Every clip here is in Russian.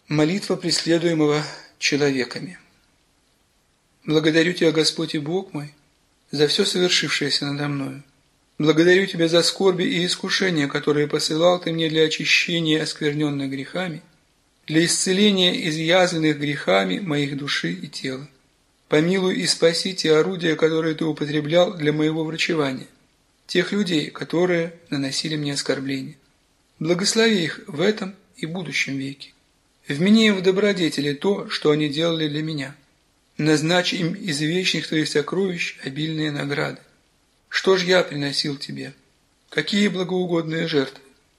Молитва преследуемого человеками. Благодарю Тебя, Господь и Бог мой, за все совершившееся надо мною. Благодарю Тебя за скорби и искушения, которые посылал Ты мне для очищения оскверненных грехами, для исцеления изъязвленных грехами моих души и тела. Помилуй и спаси те орудия, которые Ты употреблял для моего врачевания, тех людей, которые наносили мне оскорбления. Благослови их в этом и будущем веке. Вмени им в добродетели то, что они делали для меня. Назначь им из вечных Твоих сокровищ обильные награды. Что ж я приносил Тебе? Какие благоугодные жертвы?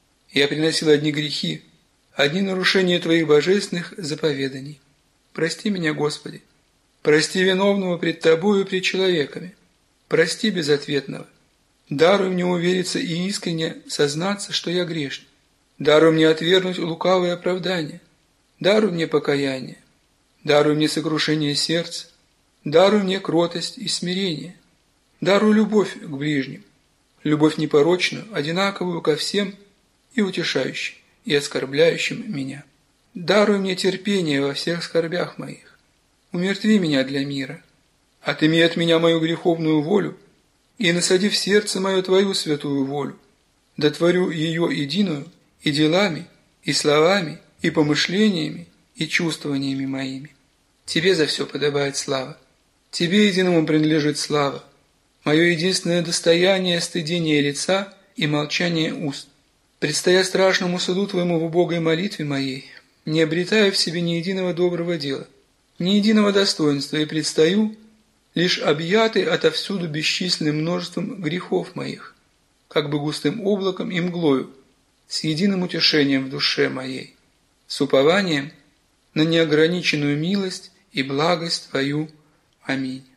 Я приносил одни грехи, одни нарушения Твоих божественных заповеданий. Прости меня, Господи. Прости виновного пред Тобою и пред человеками. Прости безответного. Даруй мне увериться и искренне сознаться, что я грешен. Даруй мне отвергнуть лукавые оправдания. Даруй мне покаяние, даруй мне сокрушение сердца, даруй мне кротость и смирение, даруй любовь к ближним, любовь непорочную, одинаковую ко всем и утешающую, и оскорбляющим меня. Даруй мне терпение во всех скорбях моих, умертви меня для мира, отыми от меня мою греховную волю и насади в сердце мое Твою святую волю, дотворю ее единую и делами, и словами, и помышлениями, и чувствованиями моими. Тебе за все подобает слава. Тебе единому принадлежит слава. Мое единственное достояние – стыдение лица и молчание уст. Предстоя страшному суду Твоему в убогой молитве моей, не обретая в себе ни единого доброго дела, ни единого достоинства, и предстаю, лишь объятый отовсюду бесчисленным множеством грехов моих, как бы густым облаком и мглою, с единым утешением в душе моей, с упованием на неограниченную милость и благость Твою. Аминь.